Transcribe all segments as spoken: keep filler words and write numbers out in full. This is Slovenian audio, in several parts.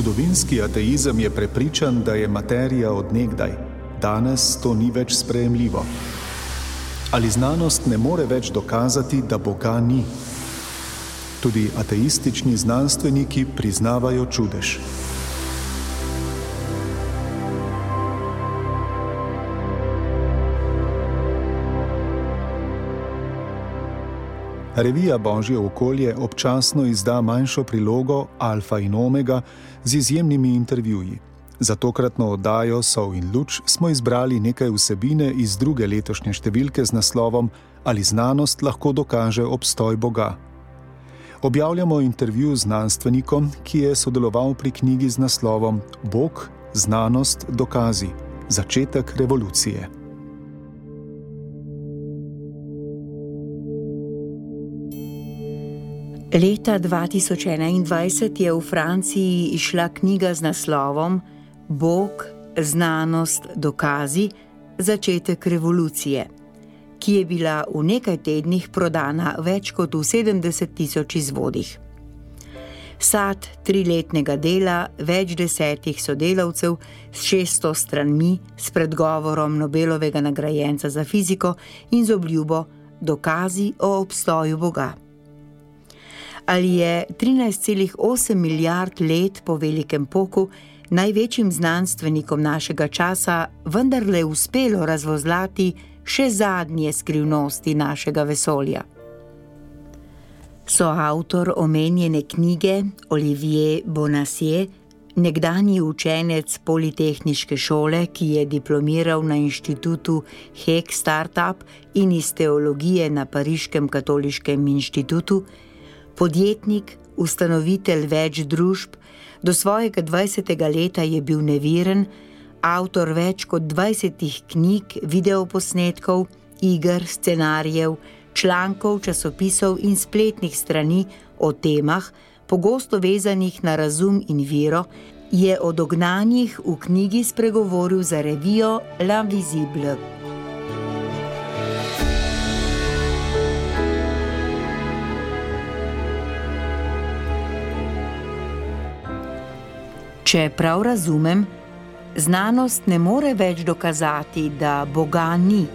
Zgodovinski ateizem je prepričan, da je materija od nekdaj. Danes to ni več sprejemljivo. Ali znanost ne more več dokazati, da Boga ni? Tudi ateistični znanstveniki priznavajo čudež. Revija Božje okolje občasno izda manjšo prilogo Alfa in Omega z izjemnimi intervjuji. Za tokratno oddajo Sol in luč smo izbrali nekaj vsebine iz druge letošnje številke z naslovom Ali znanost lahko dokaže obstoj Boga. Objavljamo intervju z znanstvenikom, ki je sodeloval pri knjigi z naslovom Bog, znanost, dokazi. Začetek revolucije. Leta dva tisoč enaindvajset je v Franciji izšla knjiga z naslovom Bog, znanost, dokazi, začetek revolucije, ki je bila v nekaj tednih prodana več kot v sedemdeset tisoč izvodih. Sad triletnega dela več desetih sodelavcev s šeststo stranmi, s predgovorom Nobelovega nagrajenca za fiziko in z obljubo dokazi o obstoju Boga. Ali je trinajst celih osem milijard let po velikem poku največjim znanstvenikom našega časa vendarle uspelo razvozlati še zadnje skrivnosti našega vesolja? Soavtor omenjene knjige, Olivier Bonacieux, nekdanji učenec Politehniške šole, ki je diplomiral na inštitutu Hek Startup in iz teologije na Pariškem katoliškem inštitutu, podjetnik, ustanovitelj več družb, do svojega dvajsetega leta je bil neviren, avtor več kot dvajsetih knjig, videoposnetkov, iger, scenarijev, člankov, časopisov in spletnih strani o temah, pogosto vezanih na razum in vero, je o dognanjih v knjigi spregovoril za revijo L'Invisible. Če prav razumem, znanost ne more več dokazati, da Boga ni.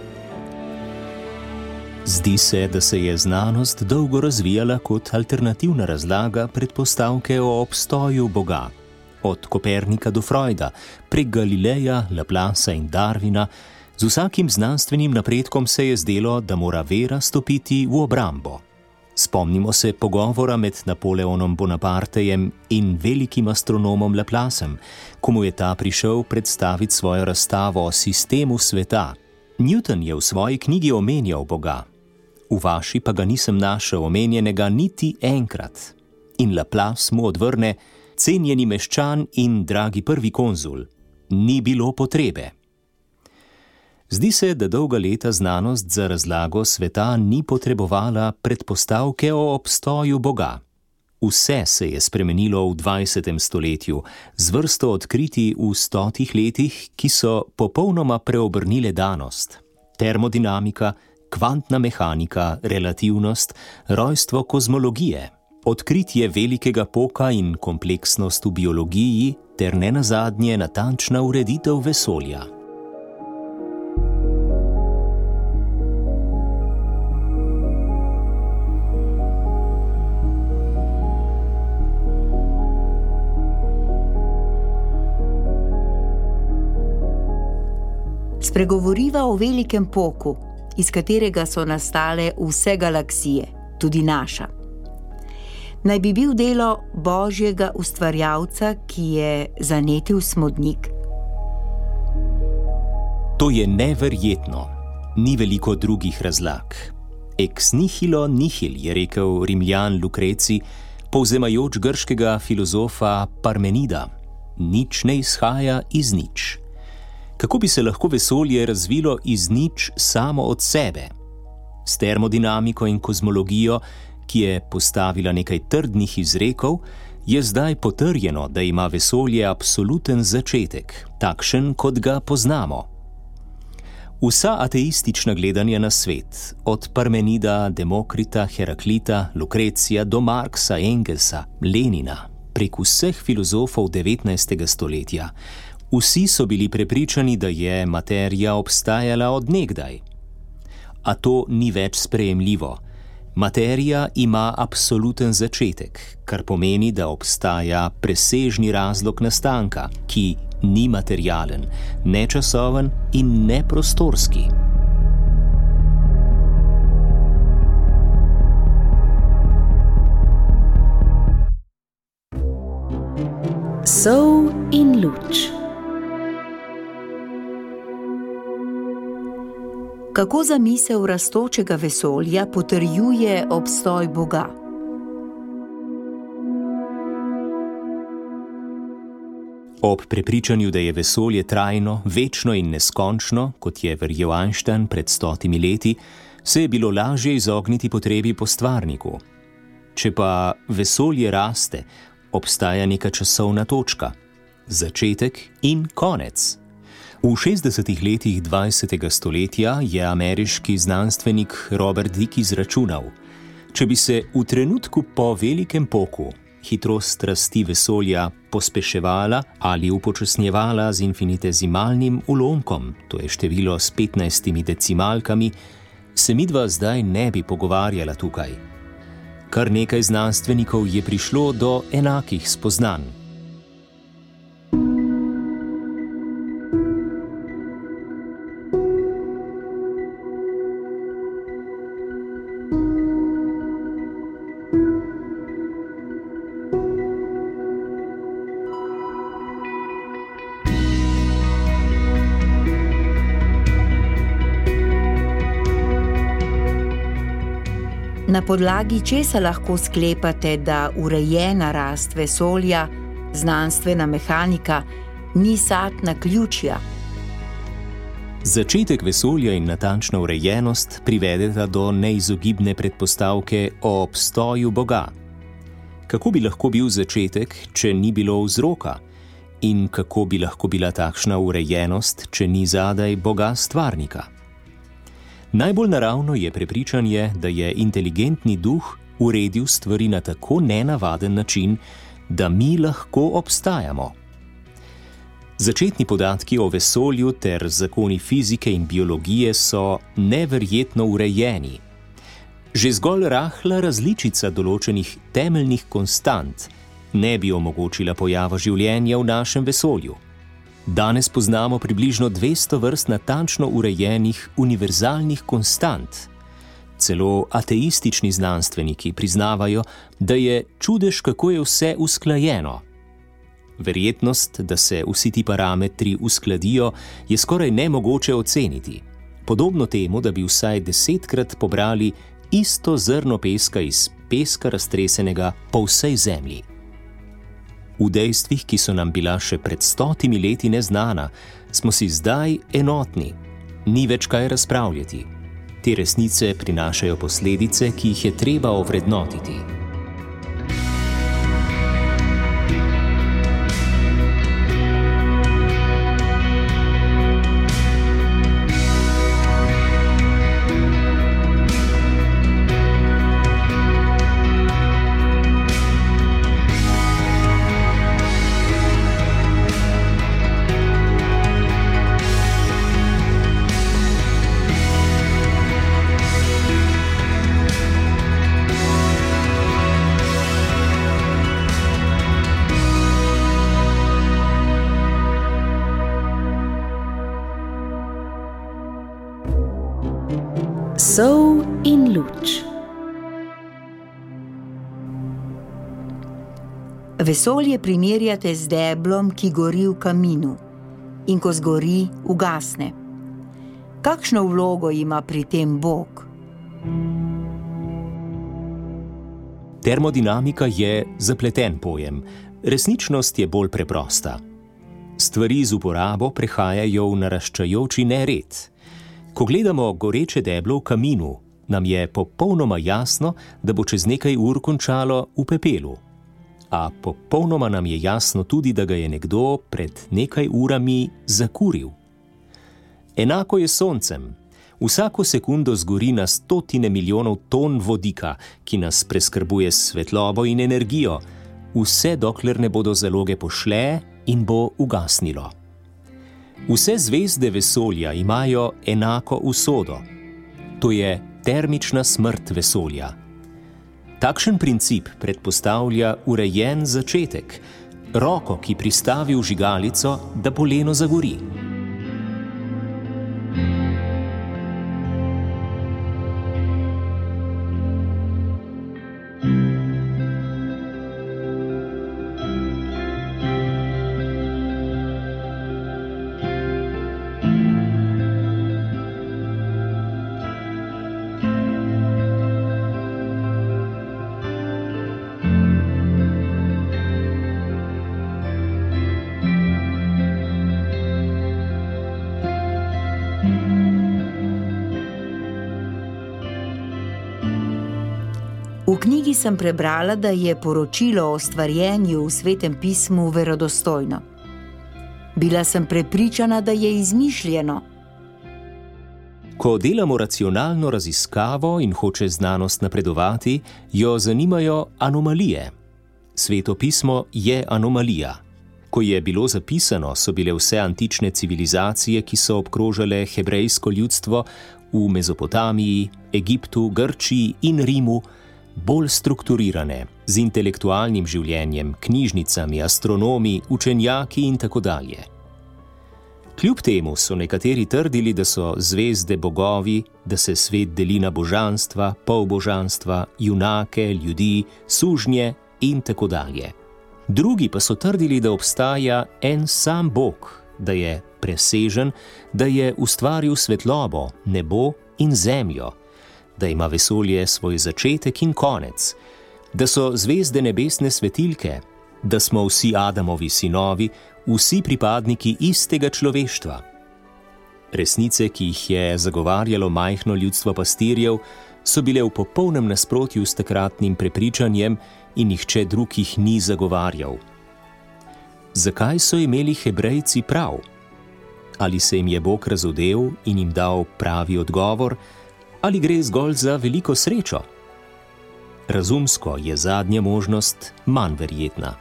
Zdi se, da se je znanost dolgo razvijala kot alternativna razlaga predpostavke o obstoju Boga. Od Kopernika do Freuda, prek Galileja, Laplacea in Darwina, z vsakim znanstvenim napredkom se je zdelo, da mora vera stopiti v obrambo. Spomnimo se pogovora med Napoleonom Bonapartejem in velikim astronomom Laplacem, ko mu je ta prišel predstaviti svojo razstavo o sistemu sveta. Newton je v svoji knjigi omenjal Boga. V vaši pa ga nisem našel omenjenega niti enkrat. In Laplace mu odvrne: cenjeni meščan in dragi prvi konzul, ni bilo potrebe. Zdi se, da dolga leta znanost za razlago sveta ni potrebovala predpostavke o obstoju Boga. Vse se je spremenilo v dvajsetem stoletju, z vrsto odkritij v stotih letih, ki so popolnoma preobrnile danost. Termodinamika, kvantna mehanika, relativnost, rojstvo kozmologije, odkritje velikega poka in kompleksnost v biologiji ter nenazadnje natančna ureditev vesolja. Spregovoriva o velikem poku, iz katerega so nastale vse galaksije, tudi naša. Naj bi bil delo Božjega ustvarjalca, ki je zanetil smodnik. To je neverjetno. Ni veliko drugih razlag. Ex nihilo nihil, je rekel Rimljan Lucreci, povzemajoč grškega filozofa Parmenida. Nič ne izhaja iz nič. Kako bi se lahko vesolje razvilo iz nič samo od sebe? S termodinamiko in kozmologijo, ki je postavila nekaj trdnih izrekov, je zdaj potrjeno, da ima vesolje absoluten začetek, takšen, kot ga poznamo. Vsa ateistična gledanja na svet, od Parmenida, Demokrita, Heraklita, Lucrecija do Marksa, Engelsa, Lenina, prek vseh filozofov devetnajstega stoletja. Vsi so bili prepričani, da je materija obstajala od nekdaj. A to ni več sprejemljivo. Materija ima absoluten začetek, kar pomeni, da obstaja presežni razlog nastanka, ki ni materialen, nečasoven in neprostorski. Sol in luč. Kako zamisel rastočega vesolja potrjuje obstoj Boga? Ob prepričanju, da je vesolje trajno, večno in neskončno, kot je verjel Einstein pred stotimi leti, se je bilo lažje izogniti potrebi po stvarniku. Če pa vesolje raste, obstaja neka časovna točka, začetek in konec. V šestdesetih letih dvajsetega stoletja je ameriški znanstvenik Robert Dicke izračunal, če bi se v trenutku po velikem poku hitrost rasti vesolja pospeševala ali upočasnjevala z infinitezimalnim ulomkom, to je število s petnajstimi decimalkami, se midva zdaj ne bi pogovarjala tukaj. Kar nekaj znanstvenikov je prišlo do enakih spoznanj. Na podlagi česa lahko sklepate, da urejena rast vesolja, znanstvena mehanika, ni sad naključja? Začetek vesolja in natančna urejenost privedeta do neizogibne predpostavke o obstoju Boga. Kako bi lahko bil začetek, če ni bilo vzroka? In kako bi lahko bila takšna urejenost, če ni zadaj Boga stvarnika? Najbolj naravno je prepričanje, da je inteligentni duh uredil stvari na tako nenavaden način, da mi lahko obstajamo. Začetni podatki o vesolju ter zakoni fizike in biologije so neverjetno urejeni. Že zgolj rahla različica določenih temeljnih konstant ne bi omogočila pojava življenja v našem vesolju. Danes poznamo približno dvesto vrst natančno urejenih univerzalnih konstant. Celo ateistični znanstveniki priznavajo, da je čudež, kako je vse usklajeno. Verjetnost, da se vsi ti parametri uskladijo, je skoraj nemogoče oceniti. Podobno temu, da bi vsaj desetkrat pobrali isto zrno peska iz peska raztresenega po vsej zemlji. V dejstvih, ki so nam bila še pred stotimi leti neznana, smo si zdaj enotni. Ni več kaj razpravljati. Te resnice prinašajo posledice, ki jih je treba ovrednotiti. Sol in luč. Vesolje primerjate z deblom, ki gori v kaminu in ko zgori, ugasne. Kakšno vlogo ima pri tem Bog? Termodinamika je zapleten pojem, resničnost je bolj preprosta. Stvari z uporabo prehajajo v naraščajoči nered. Ko gledamo goreče deblo v kaminu, nam je popolnoma jasno, da bo čez nekaj ur končalo v pepelu. A popolnoma nam je jasno tudi, da ga je nekdo pred nekaj urami zakuril. Enako je s soncem. Vsako sekundo zgori na stotine milijonov ton vodika, ki nas preskrbuje s svetlobo in energijo, vse dokler ne bodo zaloge pošle in bo ugasnilo. Vse zvezde vesolja imajo enako usodo. To je termična smrt vesolja. Takšen princip predpostavlja urejen začetek, roko, ki pristavi v žigalico, da poleno zagori. V knjigi sem prebrala, da je poročilo o stvarjenju v Svetem pismu verodostojno. Bila sem prepričana, da je izmišljeno. Ko delamo racionalno raziskavo in hoče znanost napredovati, jo zanimajo anomalije. Sveto pismo je anomalija. Ko je bilo zapisano, so bile vse antične civilizacije, ki so obkrožale hebrejsko ljudstvo v Mezopotamiji, Egiptu, Grčiji in Rimu, bolj strukturirane, z intelektualnim življenjem, knjižnicami, astronomi, učenjaki in tako dalje. Kljub temu so nekateri trdili, da so zvezde bogovi, da se svet deli na božanstva, polbožanstva, junake, ljudi, sužnje in tako dalje. Drugi pa so trdili, da obstaja en sam Bog, da je presežen, da je ustvaril svetlobo, nebo in zemljo, da ima vesolje svoj začetek in konec, da so zvezde nebesne svetilke, da smo vsi Adamovi sinovi, vsi pripadniki istega človeštva. Resnice, ki jih je zagovarjalo majhno ljudstvo pastirjev, so bile v popolnem nasprotju s takratnim prepričanjem in nihče drug jih ni zagovarjal. Zakaj so imeli Hebrejci prav? Ali se jim je Bog razodel in jim dal pravi odgovor, ali gre zgolj za veliko srečo? Razumsko je zadnja možnost manj verjetna.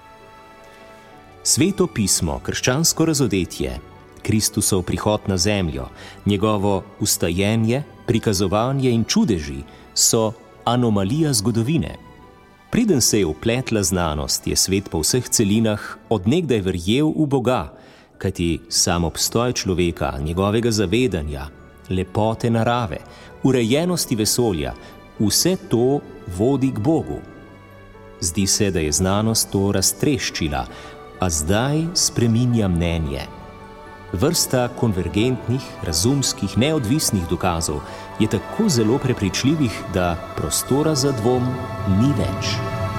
Sveto pismo, krščansko razodetje, Kristusov prihod na zemljo, njegovo ustajenje, prikazovanje in čudeži so anomalija zgodovine. Preden se je vpletla znanost, je svet po vseh celinah od nekdaj verjel v Boga, kajti sam obstoj človeka, njegovega zavedanja, lepote narave, urejenosti vesolja, vse to vodi k Bogu. Zdi se, da je znanost to raztreščila, a zdaj spreminja mnenje. Vrsta konvergentnih, razumskih, neodvisnih dokazov je tako zelo prepričljivih, da prostora za dvom ni več.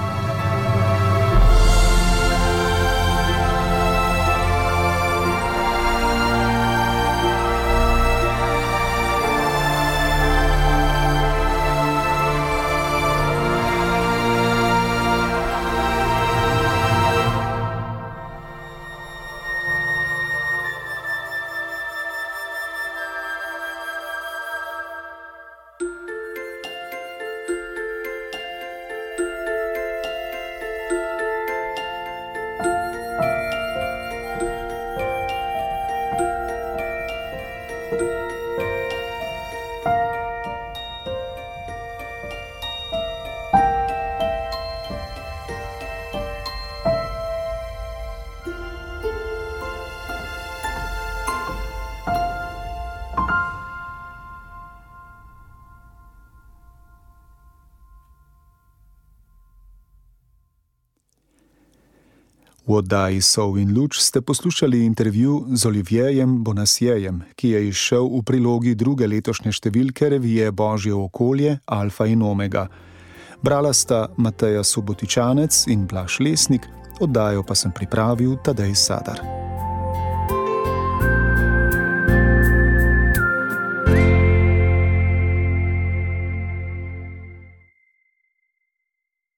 V oddaji Sol in luč ste poslušali intervju z Olivierjem Bonassiejem, ki je izšel v prilogi druge letošnje številke revije Božje okolje Alfa in Omega. Brala sta Mateja Subotičanec in Blaž Lesnik, oddajo pa sem pripravil Tadej Sadar.